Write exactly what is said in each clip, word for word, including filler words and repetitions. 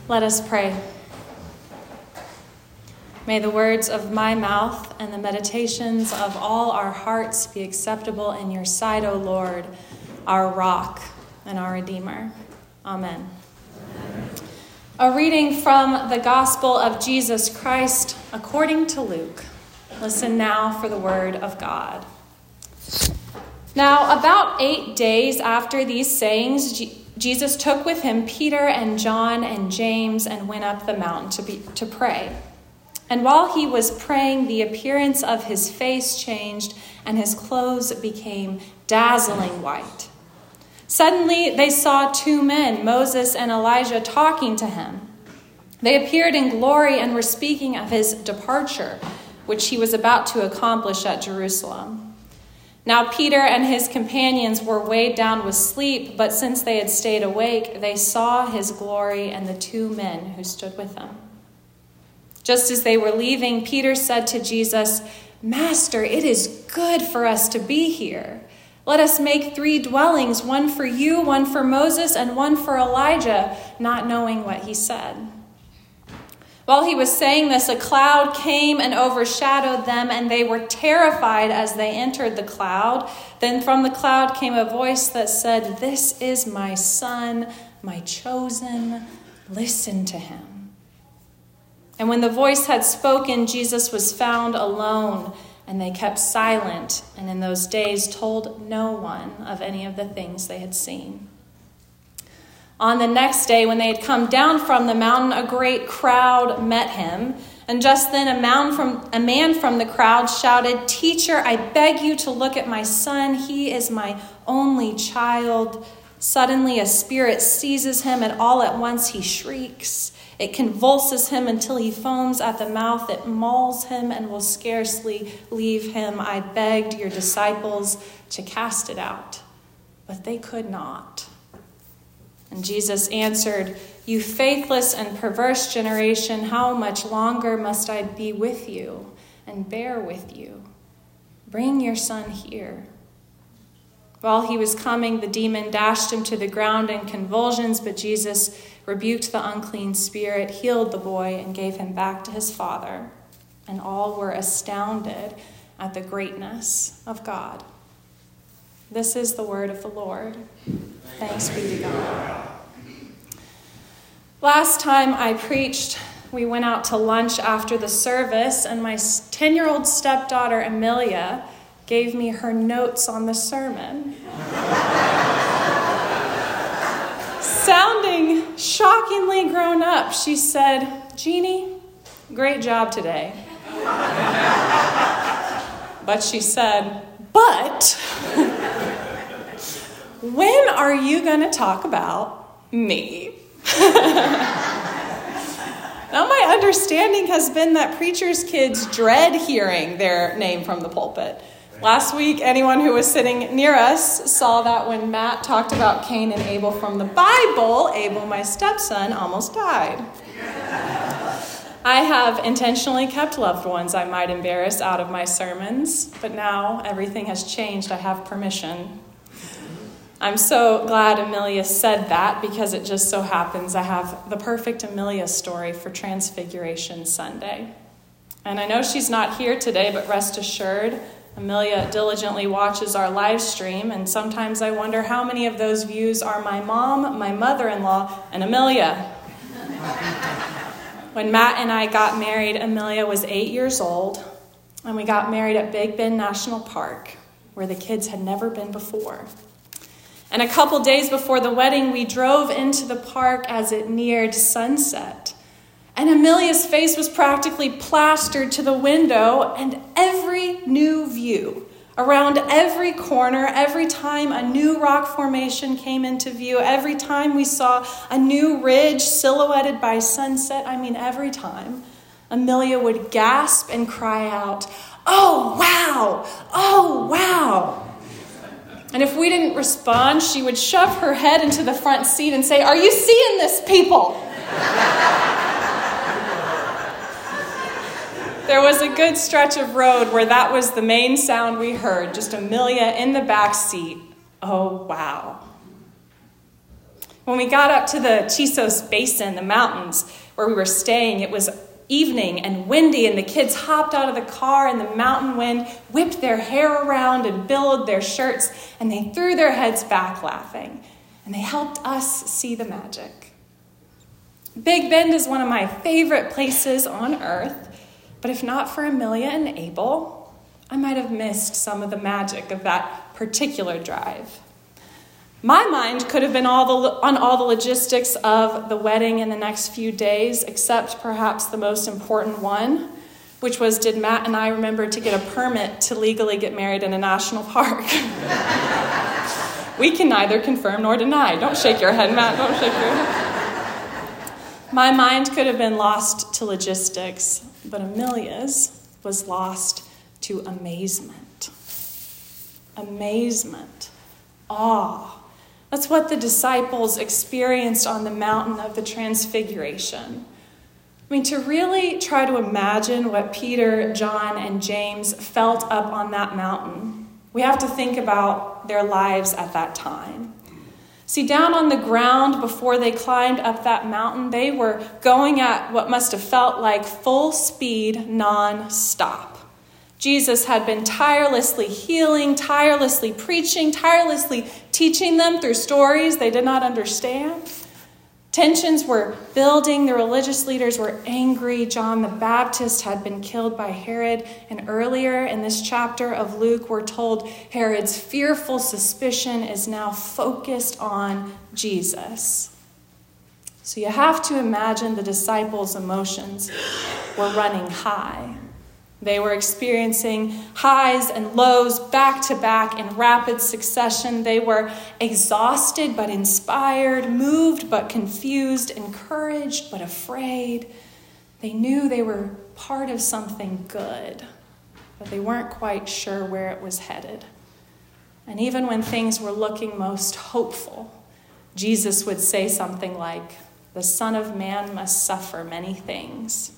Let us pray. May the words of my mouth and the meditations of all our hearts be acceptable in your sight, O Lord, our rock and our Redeemer. Amen. Amen. A reading from the Gospel of Jesus Christ according to Luke. Listen now for the word of God. Now, about eight days after these sayings, G- Jesus took with him Peter and John and James and went up the mountain to be, to pray. And while he was praying, the appearance of his face changed, and his clothes became dazzling white. Suddenly, they saw two men, Moses and Elijah, talking to him. They appeared in glory and were speaking of his departure, which he was about to accomplish at Jerusalem. Now Peter and his companions were weighed down with sleep, but since they had stayed awake, they saw his glory and the two men who stood with him. Just as they were leaving, Peter said to Jesus, "Master, it is good for us to be here. Let us make three dwellings, one for you, one for Moses, and one for Elijah," not knowing what he said. While he was saying this, a cloud came and overshadowed them, and they were terrified as they entered the cloud. Then from the cloud came a voice that said, "This is my son, my chosen. Listen to him." And when the voice had spoken, Jesus was found alone, and they kept silent, and in those days told no one of any of the things they had seen. On the next day, when they had come down from the mountain, a great crowd met him. And just then a man from, a man from the crowd shouted, "Teacher, I beg you to look at my son. He is my only child." Suddenly a spirit seizes him, and all at once he shrieks. It convulses him until he foams at the mouth. It mauls him and will scarcely leave him. I begged your disciples to cast it out, but they could not. And Jesus answered, "You faithless and perverse generation, how much longer must I be with you and bear with you? Bring your son here." While he was coming, the demon dashed him to the ground in convulsions, but Jesus rebuked the unclean spirit, healed the boy, and gave him back to his father. And all were astounded at the greatness of God. This is the word of the Lord. Thanks be to God. Last time I preached, we went out to lunch after the service, and my ten-year-old stepdaughter, Amelia, gave me her notes on the sermon. Sounding shockingly grown up, she said, "Jeannie, great job today." But she said, "But when are you going to talk about me?" Now, my understanding has been that preachers' kids dread hearing their name from the pulpit. Last week, anyone who was sitting near us saw that when Matt talked about Cain and Abel from the Bible, Abel, my stepson, almost died. I have intentionally kept loved ones I might embarrass out of my sermons, but now everything has changed. I have permission. I'm so glad Amelia said that, because it just so happens I have the perfect Amelia story for Transfiguration Sunday. And I know she's not here today, but rest assured, Amelia diligently watches our live stream, and sometimes I wonder how many of those views are my mom, my mother-in-law, and Amelia. When Matt and I got married, Amelia was eight years old, and we got married at Big Bend National Park, where the kids had never been before. And a couple days before the wedding, we drove into the park as it neared sunset. And Amelia's face was practically plastered to the window, and every new view, around every corner, every time a new rock formation came into view, every time we saw a new ridge silhouetted by sunset, I mean every time, Amelia would gasp and cry out, "Oh, wow! Oh, wow!" And if we didn't respond, she would shove her head into the front seat and say, "Are you seeing this, people?" There was a good stretch of road where that was the main sound we heard, just Amelia in the back seat. Oh, wow. When we got up to the Chisos Basin, the mountains where we were staying, it was evening and windy, and the kids hopped out of the car, and the mountain wind whipped their hair around and billowed their shirts, and they threw their heads back laughing, and they helped us see the magic. Big Bend is one of my favorite places on earth, but if not for Amelia and Abel, I might have missed some of the magic of that particular drive. My mind could have been all the, on all the logistics of the wedding in the next few days, except perhaps the most important one, which was, did Matt and I remember to get a permit to legally get married in a national park? We can neither confirm nor deny. Don't shake your head, Matt. Don't shake your head. My mind could have been lost to logistics, but Amelia's was lost to amazement. Amazement. Awe. That's what the disciples experienced on the mountain of the Transfiguration. I mean, to really try to imagine what Peter, John, and James felt up on that mountain, we have to think about their lives at that time. See, down on the ground before they climbed up that mountain, they were going at what must have felt like full speed, non-stop. Jesus had been tirelessly healing, tirelessly preaching, tirelessly teaching them through stories they did not understand. Tensions were building. The religious leaders were angry. John the Baptist had been killed by Herod. And earlier in this chapter of Luke, we're told Herod's fearful suspicion is now focused on Jesus. So you have to imagine the disciples' emotions were running high. They were experiencing highs and lows back to back in rapid succession. They were exhausted but inspired, moved but confused, encouraged but afraid. They knew they were part of something good, but they weren't quite sure where it was headed. And even when things were looking most hopeful, Jesus would say something like, "The Son of Man must suffer many things."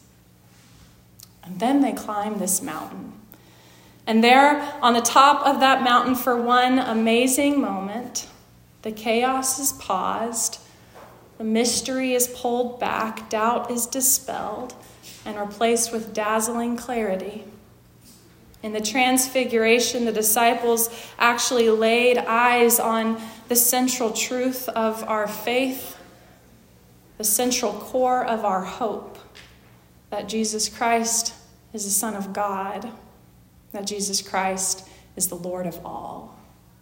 And then they climb this mountain. And there on the top of that mountain, for one amazing moment, the chaos is paused, the mystery is pulled back, doubt is dispelled, and replaced with dazzling clarity. In the Transfiguration, the disciples actually laid eyes on the central truth of our faith, the central core of our hope, that Jesus Christ is the Son of God, that Jesus Christ is the Lord of all.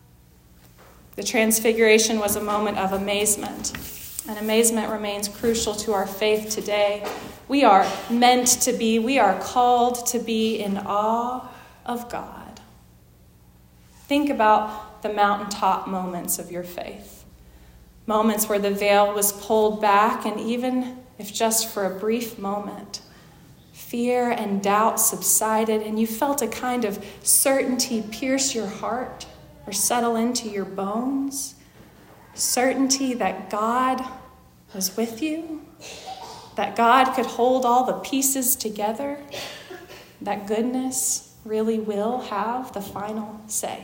The Transfiguration was a moment of amazement, and amazement remains crucial to our faith today. We are meant to be, we are called to be in awe of God. Think about the mountaintop moments of your faith, moments where the veil was pulled back, and even if just for a brief moment, fear and doubt subsided, and you felt a kind of certainty pierce your heart or settle into your bones. Certainty that God was with you, that God could hold all the pieces together, that goodness really will have the final say.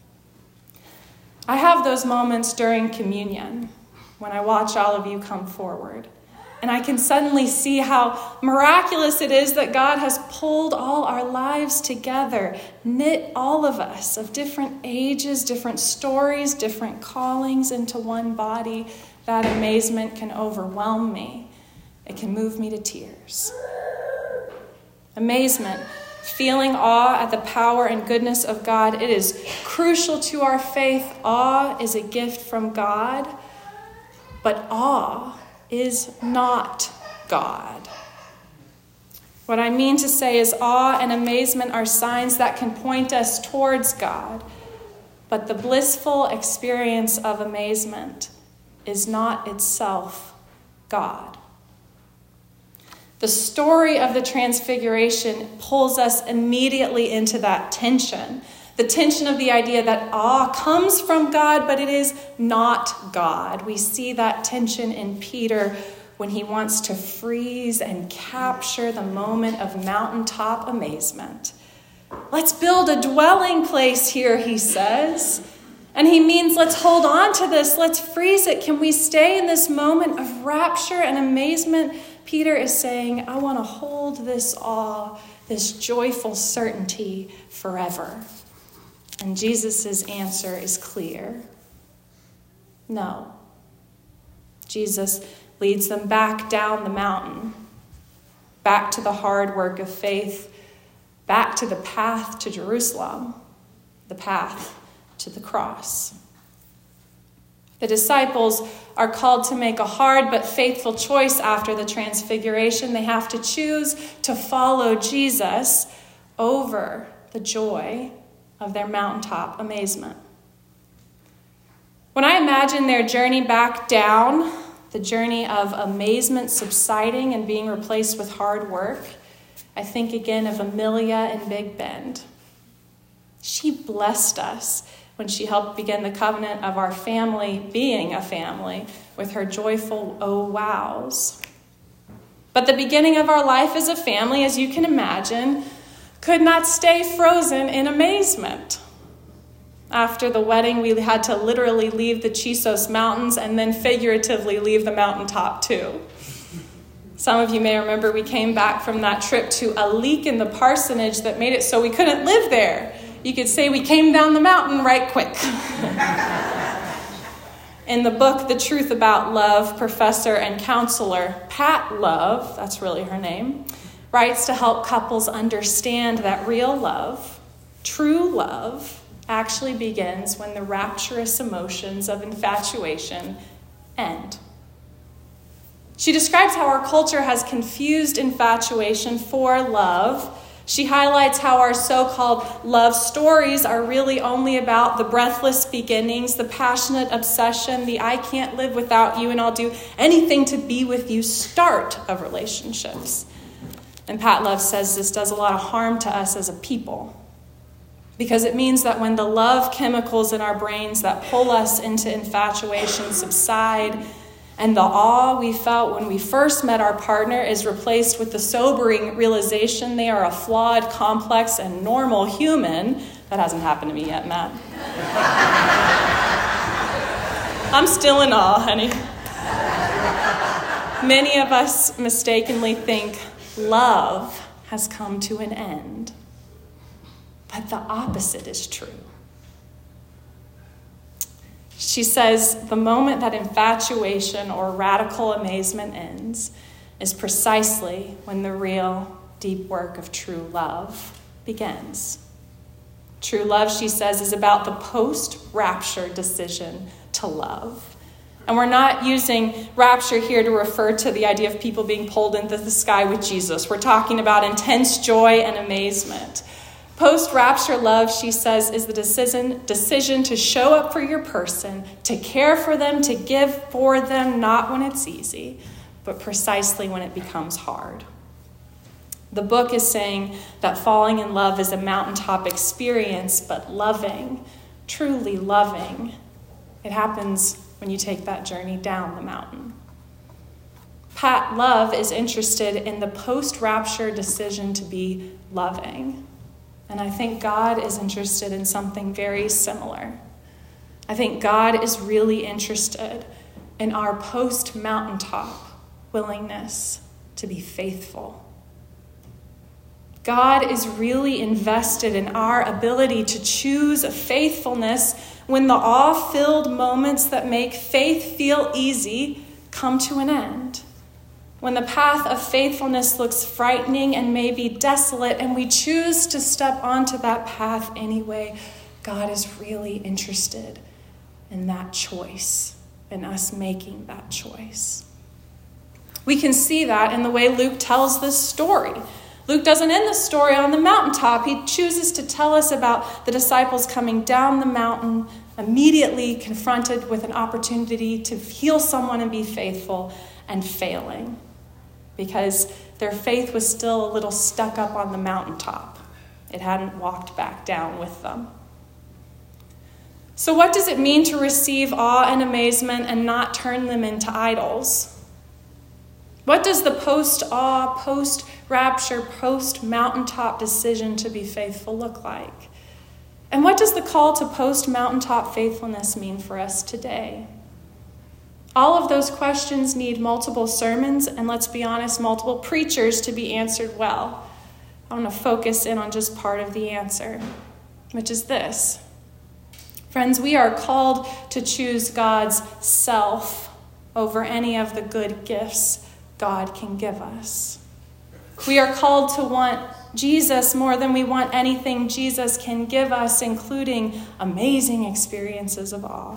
I have those moments during communion when I watch all of you come forward. And I can suddenly see how miraculous it is that God has pulled all our lives together, knit all of us of different ages, different stories, different callings into one body. That amazement can overwhelm me. It can move me to tears. Amazement, feeling awe at the power and goodness of God, it is crucial to our faith. Awe is a gift from God, but awe is not God. What I mean to say is awe and amazement are signs that can point us towards God, but the blissful experience of amazement is not itself God. The story of the Transfiguration pulls us immediately into that tension. The tension of the idea that awe comes from God, but it is not God. We see that tension in Peter when he wants to freeze and capture the moment of mountaintop amazement. Let's build a dwelling place here, he says. And he means, let's hold on to this. Let's freeze it. Can we stay in this moment of rapture and amazement? Peter is saying, I want to hold this awe, this joyful certainty forever. And Jesus' answer is clear. No. Jesus leads them back down the mountain, back to the hard work of faith, back to the path to Jerusalem, the path to the cross. The disciples are called to make a hard but faithful choice after the transfiguration. They have to choose to follow Jesus over the joy of their mountaintop amazement. When I imagine their journey back down, the journey of amazement subsiding and being replaced with hard work, I think again of Amelia in Big Bend. She blessed us when she helped begin the covenant of our family being a family with her joyful oh wows. But the beginning of our life as a family, as you can imagine, could not stay frozen in amazement. After the wedding, we had to literally leave the Chisos Mountains and then figuratively leave the mountaintop too. Some of you may remember we came back from that trip to a leak in the parsonage that made it so we couldn't live there. You could say we came down the mountain right quick. In the book, The Truth About Love, professor and counselor Pat Love, that's really her name, writes to help couples understand that real love, true love, actually begins when the rapturous emotions of infatuation end. She describes how our culture has confused infatuation for love. She highlights how our so-called love stories are really only about the breathless beginnings, the passionate obsession, the I can't live without you and I'll do anything to be with you start of relationships. And Pat Love says this does a lot of harm to us as a people because it means that when the love chemicals in our brains that pull us into infatuation subside, and the awe we felt when we first met our partner is replaced with the sobering realization they are a flawed, complex, and normal human. That hasn't happened to me yet, Matt. I'm still in awe, honey. Many of us mistakenly think love has come to an end. But the opposite is true. She says the moment that infatuation or radical amazement ends is precisely when the real deep work of true love begins. True love, she says, is about the post-rapture decision to love. And we're not using rapture here to refer to the idea of people being pulled into the sky with Jesus. We're talking about intense joy and amazement. Post-rapture love, she says, is the decision, decision to show up for your person, to care for them, to give for them, not when it's easy, but precisely when it becomes hard. The book is saying that falling in love is a mountaintop experience, but loving, truly loving, it happens when you take that journey down the mountain. Pat Love is interested in the post-rapture decision to be loving. And I think God is interested in something very similar. I think God is really interested in our post-mountaintop willingness to be faithful. God is really invested in our ability to choose a faithfulness when the awe-filled moments that make faith feel easy come to an end. When the path of faithfulness looks frightening and maybe desolate, and we choose to step onto that path anyway, God is really interested in that choice, in us making that choice. We can see that in the way Luke tells this story. Luke doesn't end the story on the mountaintop. He chooses to tell us about the disciples coming down the mountain, immediately confronted with an opportunity to heal someone and be faithful, and failing, because their faith was still a little stuck up on the mountaintop. It hadn't walked back down with them. So what does it mean to receive awe and amazement and not turn them into idols? What does the post-awe, post-rapture, post-mountaintop decision to be faithful look like? And what does the call to post-mountaintop faithfulness mean for us today? All of those questions need multiple sermons, and let's be honest, multiple preachers to be answered well. I want to focus in on just part of the answer, which is this. Friends, we are called to choose God's self over any of the good gifts God can give us. We are called to want Jesus more than we want anything Jesus can give us, including amazing experiences of awe.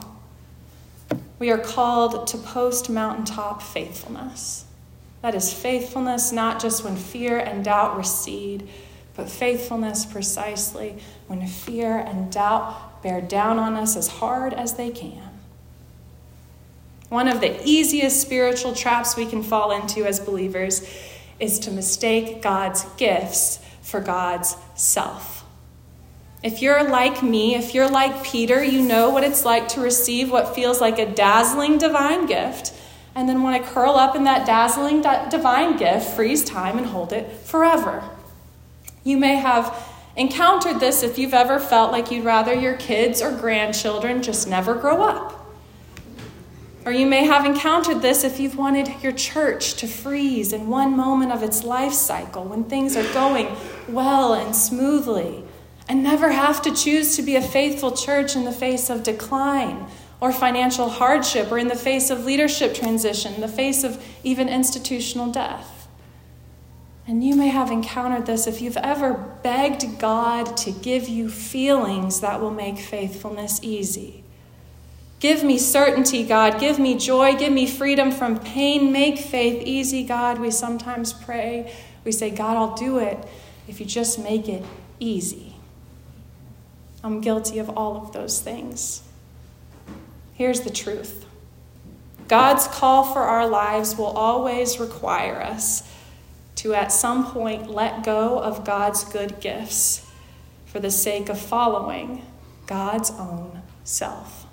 We are called to post-mountaintop faithfulness. That is faithfulness not just when fear and doubt recede, but faithfulness precisely when fear and doubt bear down on us as hard as they can. One of the easiest spiritual traps we can fall into as believers is to mistake God's gifts for God's self. If you're like me, if you're like Peter, you know what it's like to receive what feels like a dazzling divine gift and then want to curl up in that dazzling divine gift, freeze time, and hold it forever. You may have encountered this if you've ever felt like you'd rather your kids or grandchildren just never grow up. Or you may have encountered this if you've wanted your church to freeze in one moment of its life cycle when things are going well and smoothly, and never have to choose to be a faithful church in the face of decline or financial hardship or in the face of leadership transition, in the face of even institutional death. And you may have encountered this if you've ever begged God to give you feelings that will make faithfulness easy. Give me certainty, God. Give me joy. Give me freedom from pain. Make faith easy, God. We sometimes pray. We say, God, I'll do it if you just make it easy. I'm guilty of all of those things. Here's the truth. God's call for our lives will always require us to at some point let go of God's good gifts for the sake of following God's own self.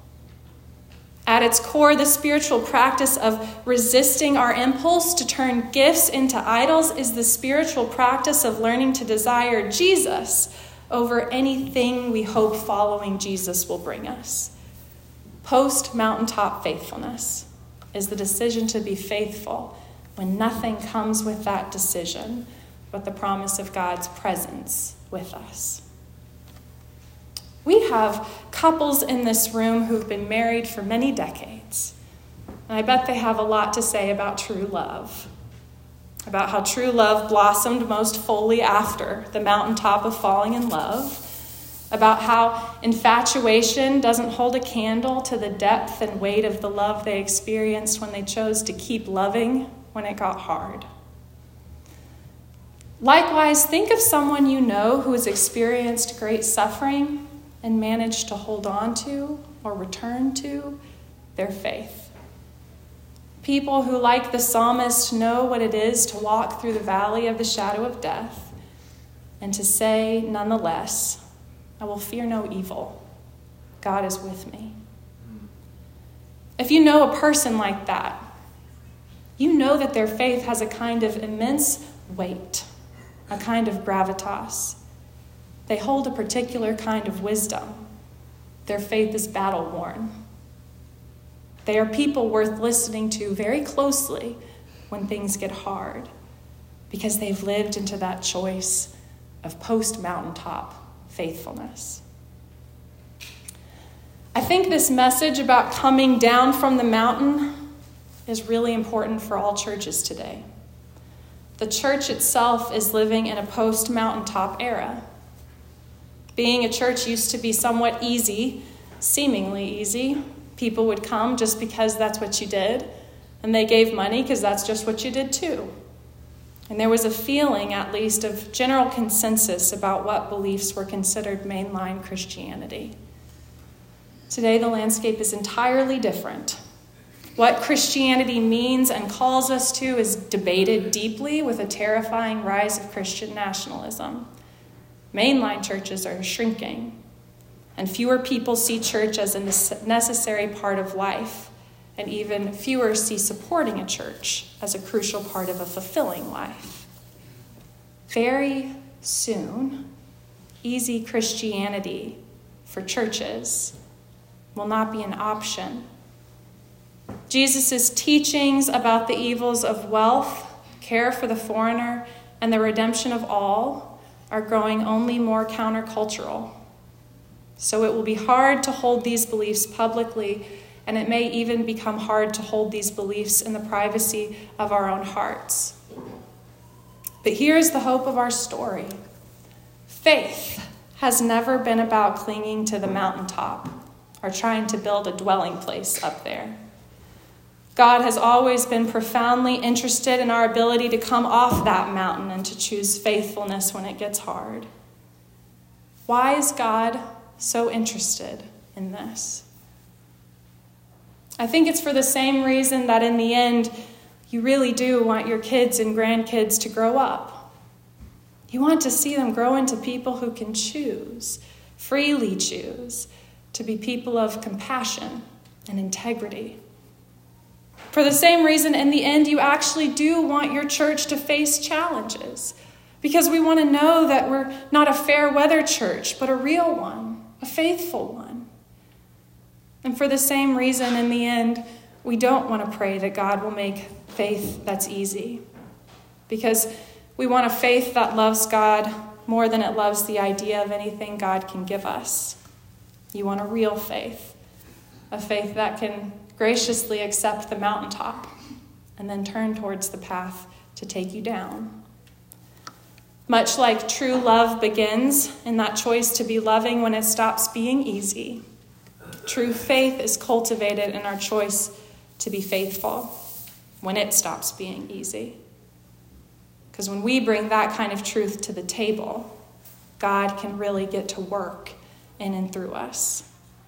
At its core, the spiritual practice of resisting our impulse to turn gifts into idols is the spiritual practice of learning to desire Jesus over anything we hope following Jesus will bring us. Post-mountaintop faithfulness is the decision to be faithful when nothing comes with that decision but the promise of God's presence with us. We have couples in this room who've been married for many decades, and I bet they have a lot to say about true love, about how true love blossomed most fully after the mountaintop of falling in love, about how infatuation doesn't hold a candle to the depth and weight of the love they experienced when they chose to keep loving when it got hard. Likewise, think of someone you know who has experienced great suffering and managed to hold on to or return to their faith. People who, like the psalmist, know what it is to walk through the valley of the shadow of death and to say, nonetheless, I will fear no evil. God is with me. If you know a person like that, you know that their faith has a kind of immense weight, a kind of gravitas. They hold a particular kind of wisdom. Their faith is battle-worn. They are people worth listening to very closely when things get hard because they've lived into that choice of post-mountaintop faithfulness. I think this message about coming down from the mountain is really important for all churches today. The church itself is living in a post-mountaintop era. Being a church used to be somewhat easy, seemingly easy. People would come just because that's what you did, and they gave money because that's just what you did too. And there was a feeling, at least, of general consensus about what beliefs were considered mainline Christianity. Today, the landscape is entirely different. What Christianity means and calls us to is debated deeply with a terrifying rise of Christian nationalism. Mainline churches are shrinking, and fewer people see church as a necessary part of life, and even fewer see supporting a church as a crucial part of a fulfilling life. Very soon, easy Christianity for churches, will not be an option. Jesus' teachings about the evils of wealth, care for the foreigner, and the redemption of all are growing only more countercultural. So it will be hard to hold these beliefs publicly, and it may even become hard to hold these beliefs in the privacy of our own hearts. But here's the hope of our story. Faith has never been about clinging to the mountaintop or trying to build a dwelling place up there. God has always been profoundly interested in our ability to come off that mountain and to choose faithfulness when it gets hard. Why is God so interested in this? I think it's for the same reason that in the end, you really do want your kids and grandkids to grow up. You want to see them grow into people who can choose, freely choose, to be people of compassion and integrity. For the same reason, in the end, you actually do want your church to face challenges, because we want to know that we're not a fair weather church, but a real one, a faithful one. And for the same reason, in the end, we don't want to pray that God will make faith that's easy, because we want a faith that loves God more than it loves the idea of anything God can give us. You want a real faith, a faith that can graciously accept the mountaintop and then turn towards the path to take you down. Much like true love begins in that choice to be loving when it stops being easy, true faith is cultivated in our choice to be faithful when it stops being easy. Because when we bring that kind of truth to the table, God can really get to work in and through us.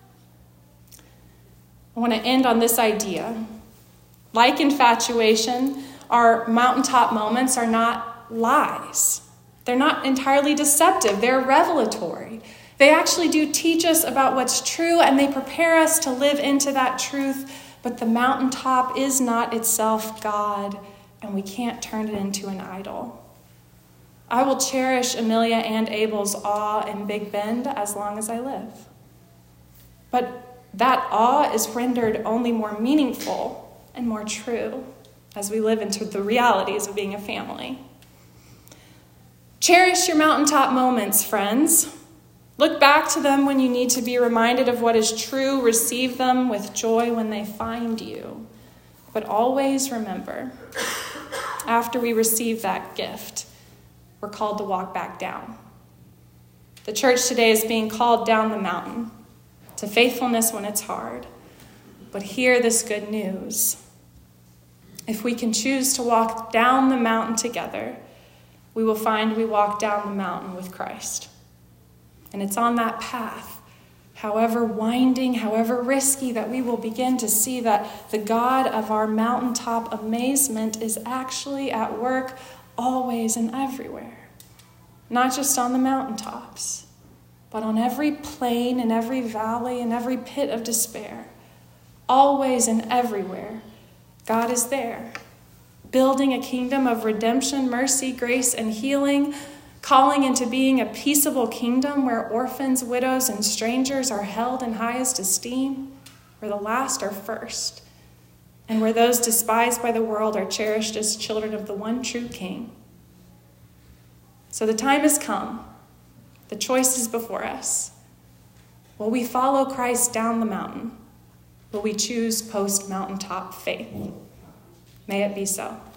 I want to end on this idea. Like infatuation, our mountaintop moments are not lies. They're not entirely deceptive. They're revelatory. They actually do teach us about what's true, and they prepare us to live into that truth. But the mountaintop is not itself God, and we can't turn it into an idol. I will cherish Amelia and Abel's awe in Big Bend as long as I live. But that awe is rendered only more meaningful and more true as we live into the realities of being a family. Cherish your mountaintop moments, friends. Look back to them when you need to be reminded of what is true. Receive them with joy when they find you. But always remember, after we receive that gift, we're called to walk back down. The church today is being called down the mountain to faithfulness when it's hard. But hear this good news. If we can choose to walk down the mountain together, we will find we walk down the mountain with Christ. And it's on that path, however winding, however risky, that we will begin to see that the God of our mountaintop amazement is actually at work always and everywhere. Not just on the mountaintops, but on every plain and every valley and every pit of despair. Always and everywhere, God is there, building a kingdom of redemption, mercy, grace, and healing, calling into being a peaceable kingdom where orphans, widows, and strangers are held in highest esteem, where the last are first, and where those despised by the world are cherished as children of the one true King. So the time has come. The choice is before us. Will we follow Christ down the mountain? Will we choose post-mountaintop faith? May it be so.